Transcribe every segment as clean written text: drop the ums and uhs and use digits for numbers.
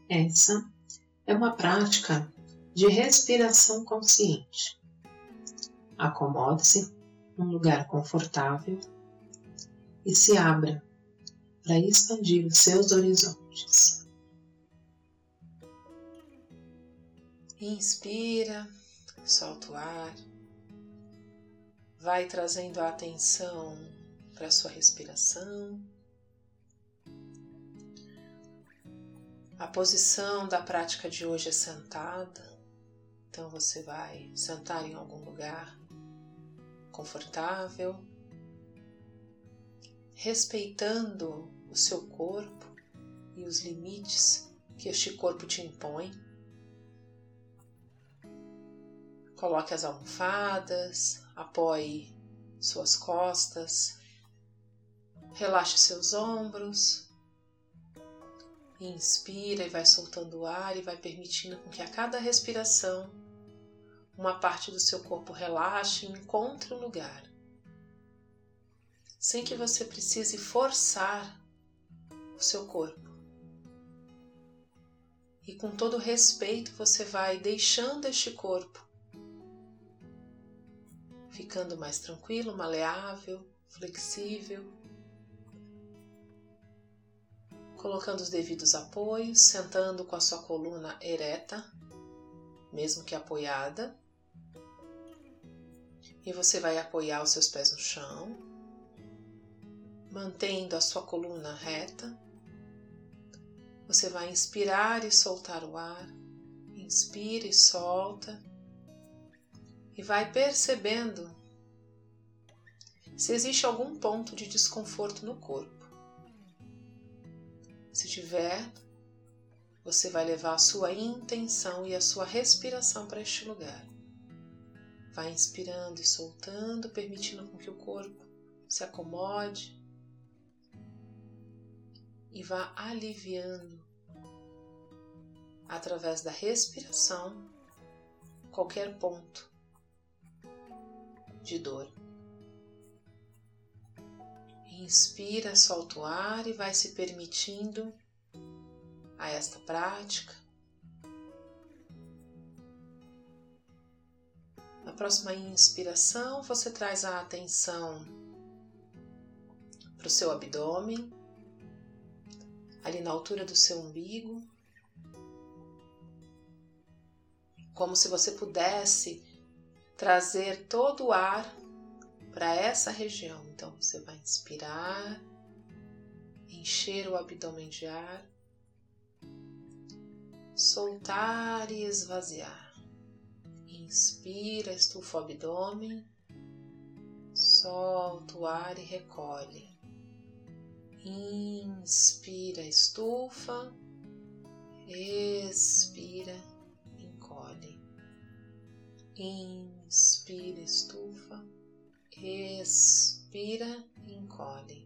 Essa é uma prática de respiração consciente. Acomode-se num lugar confortável e se abra para expandir os seus horizontes. Inspira, solta o ar, vai trazendo a atenção para a sua respiração. A posição da prática de hoje é sentada, então você vai sentar em algum lugar confortável, respeitando o seu corpo e os limites que este corpo te impõe. Coloque as almofadas, apoie suas costas, relaxe seus ombros. Inspira e vai soltando o ar e vai permitindo com que a cada respiração uma parte do seu corpo relaxe e encontre um lugar. Sem que você precise forçar o seu corpo. E com todo respeito você vai deixando este corpo ficando mais tranquilo, maleável, flexível, colocando os devidos apoios, sentando com a sua coluna ereta, mesmo que apoiada, e você vai apoiar os seus pés no chão, mantendo a sua coluna reta. Você vai inspirar e soltar o ar, inspira e solta, e vai percebendo se existe algum ponto de desconforto no corpo. Se tiver, você vai levar a sua intenção e a sua respiração para este lugar. Vai inspirando e soltando, permitindo com que o corpo se acomode e vá aliviando através da respiração qualquer ponto de dor. Inspira, solta o ar e vai se permitindo a esta prática. Na próxima inspiração, você traz a atenção para o seu abdômen, ali na altura do seu umbigo, como se você pudesse trazer todo o ar para essa região. Então você vai inspirar, encher o abdômen de ar, soltar e esvaziar. Inspira, estufa o abdômen, solta o ar e recolhe. Inspira, estufa, expira, encolhe. Inspira, estufa, expira, encolhe.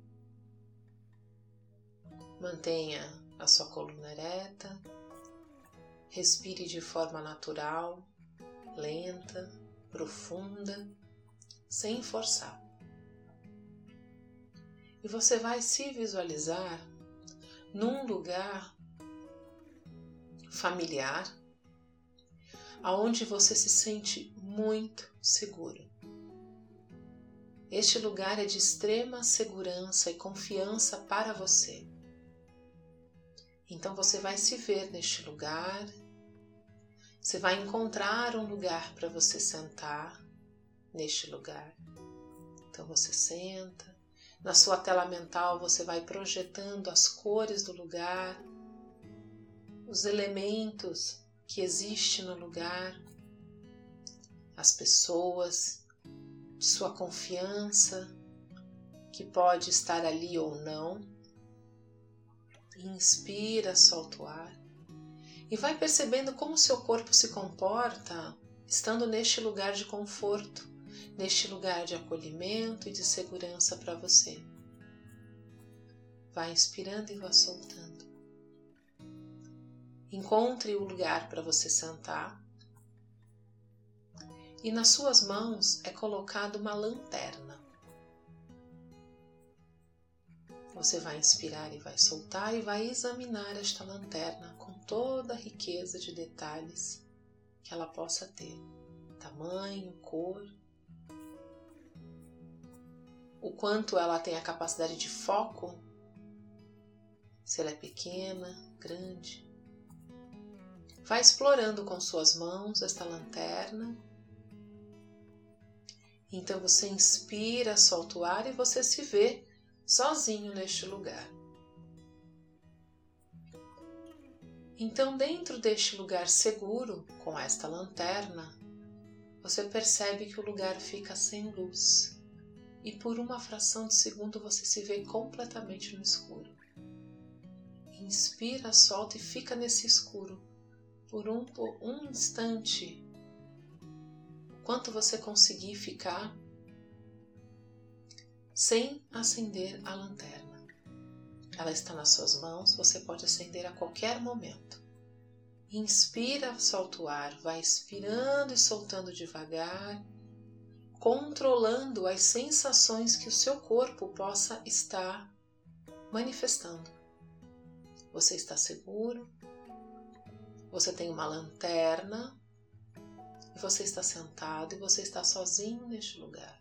Mantenha a sua coluna ereta, respire de forma natural, lenta, profunda, sem forçar. E você vai se visualizar num lugar familiar, aonde você se sente muito seguro. Este lugar é de extrema segurança e confiança para você. Então você vai se ver neste lugar, você vai encontrar um lugar para você sentar neste lugar. Então você senta, na sua tela mental você vai projetando as cores do lugar, os elementos que existem no lugar, as pessoas de sua confiança que pode estar ali ou não. Inspira, solta o ar e vai percebendo como o seu corpo se comporta estando neste lugar de conforto, neste lugar de acolhimento e de segurança para você. Vai inspirando e vai soltando. Encontre o lugar para você sentar e nas suas mãos é colocada uma lanterna. Você vai inspirar e vai soltar e vai examinar esta lanterna com toda a riqueza de detalhes que ela possa ter. Tamanho, cor, o quanto ela tem a capacidade de foco, se ela é pequena, grande. Vai explorando com suas mãos esta lanterna. Então você inspira, solta o ar e você se vê sozinho neste lugar. Então, dentro deste lugar seguro, com esta lanterna, você percebe que o lugar fica sem luz e por uma fração de segundo você se vê completamente no escuro. Inspira, solta e fica nesse escuro por um instante, o quanto você conseguir ficar sem acender a lanterna. Ela está nas suas mãos, você pode acender a qualquer momento. Inspira, solta o ar, vai inspirando e soltando devagar, controlando as sensações que o seu corpo possa estar manifestando. Você está seguro, você tem uma lanterna, e você está sentado e você está sozinho neste lugar.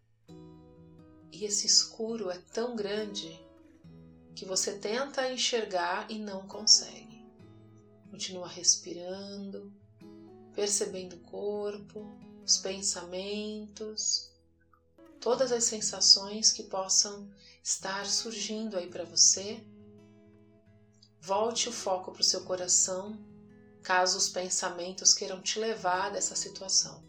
E esse escuro é tão grande que você tenta enxergar e não consegue. Continua respirando, percebendo o corpo, os pensamentos, todas as sensações que possam estar surgindo aí para você. Volte o foco para o seu coração, caso os pensamentos queiram te levar dessa situação.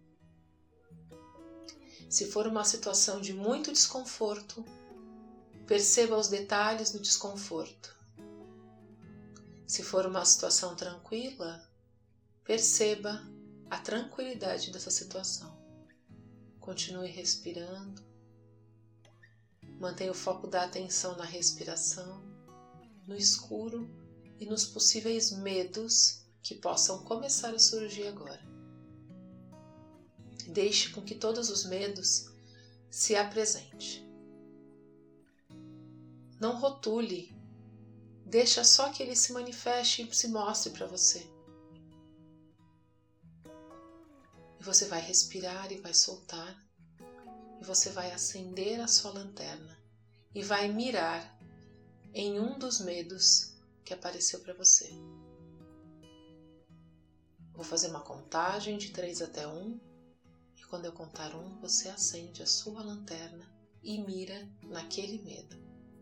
Se for uma situação de muito desconforto, perceba os detalhes do desconforto. Se for uma situação tranquila, perceba a tranquilidade dessa situação. Continue respirando. Mantenha o foco da atenção na respiração, no escuro e nos possíveis medos que possam começar a surgir agora. Deixe com que todos os medos se apresentem. Não rotule, deixa só que ele se manifeste e se mostre para você. E você vai respirar e vai soltar, e você vai acender a sua lanterna e vai mirar em um dos medos que apareceu para você. Vou fazer uma contagem de 3 até 1, e quando eu contar 1, você acende a sua lanterna e mira naquele medo.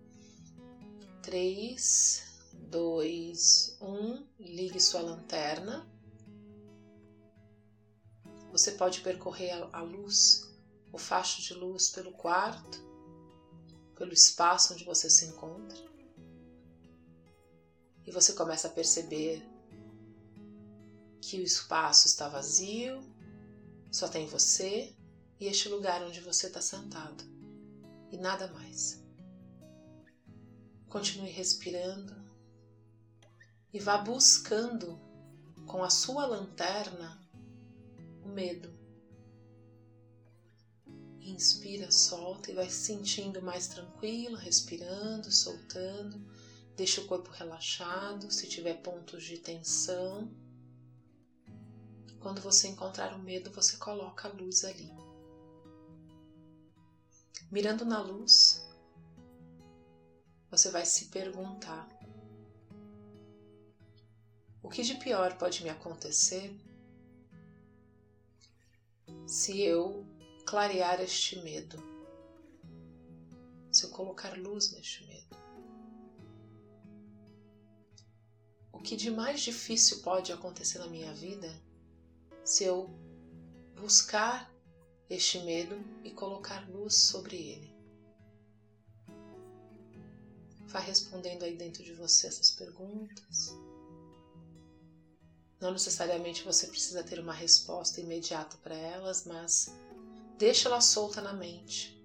3, 2, 1, ligue sua lanterna. Você pode percorrer a luz, o facho de luz pelo quarto, pelo espaço onde você se encontra. E você começa a perceber que o espaço está vazio, só tem você e este lugar onde você está sentado, e nada mais. Continue respirando e vá buscando com a sua lanterna o medo. Inspira, solta e vai se sentindo mais tranquilo, respirando, soltando. Deixa o corpo relaxado, se tiver pontos de tensão. Quando você encontrar o medo, você coloca a luz ali. Mirando na luz, você vai se perguntar: o que de pior pode me acontecer se eu clarear este medo? Se eu colocar luz neste medo? O que de mais difícil pode acontecer na minha vida se eu buscar este medo e colocar luz sobre ele? Vá respondendo aí dentro de você essas perguntas. Não necessariamente você precisa ter uma resposta imediata para elas, mas deixa ela solta na mente.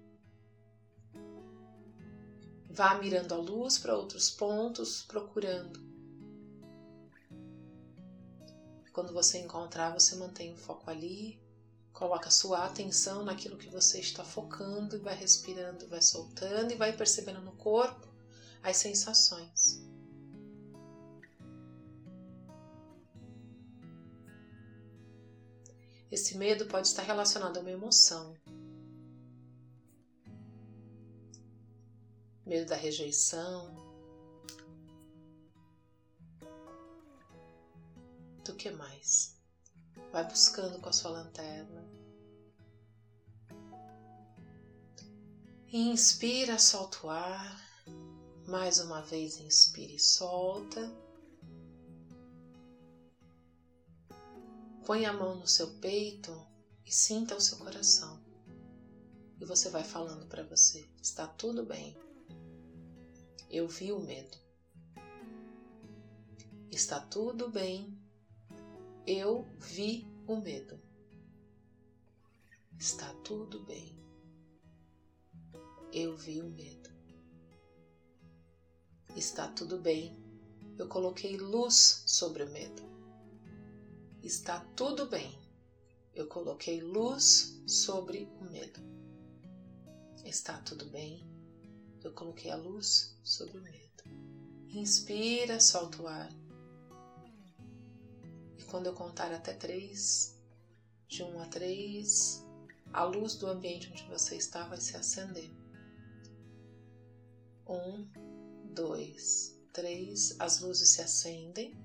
Vá mirando a luz para outros pontos, procurando. Quando você encontrar, você mantém o foco ali, Coloca a sua atenção naquilo que você está focando e vai respirando, vai soltando e vai percebendo no corpo as sensações. Esse medo pode estar relacionado a uma emoção. Medo da rejeição. Do que mais? Vai buscando com a sua lanterna. Inspira, solta o ar. Mais uma vez, inspira e solta. Põe a mão no seu peito e sinta o seu coração. E você vai falando para você: está tudo bem. Eu vi o medo. Está tudo bem. Eu vi o medo. Está tudo bem. Eu vi o medo. Está tudo bem. Eu coloquei luz sobre o medo. Está tudo bem. Eu coloquei luz sobre o medo. Está tudo bem. Eu coloquei a luz sobre o medo. Inspira, solta o ar. E quando eu contar até 3, de 1 a 3, a luz do ambiente onde você está vai se acender. 1, 2, 3, as luzes se acendem.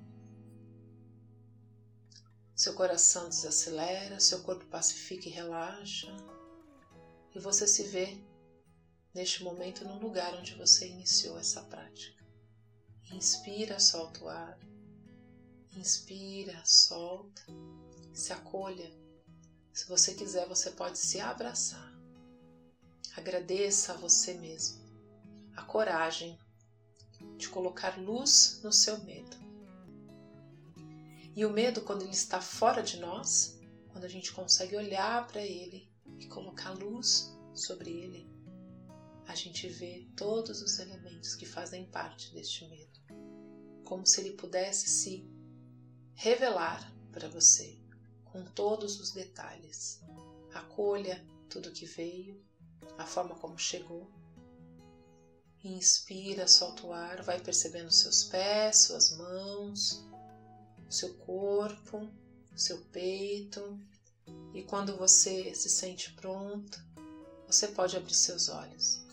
Seu coração desacelera, seu corpo pacifica e relaxa. E você se vê, neste momento, no lugar onde você iniciou essa prática. Inspira, solta o ar. Inspira, solta. Se acolha. Se você quiser, você pode se abraçar. Agradeça a você mesmo a coragem de colocar luz no seu medo. E o medo, quando ele está fora de nós, quando a gente consegue olhar para ele e colocar luz sobre ele, a gente vê todos os elementos que fazem parte deste medo, como se ele pudesse se revelar para você com todos os detalhes. Acolha tudo que veio, a forma como chegou. Inspira, solta o ar, vai percebendo seus pés, suas mãos, seu corpo, seu peito. E quando você se sente pronto, você pode abrir seus olhos.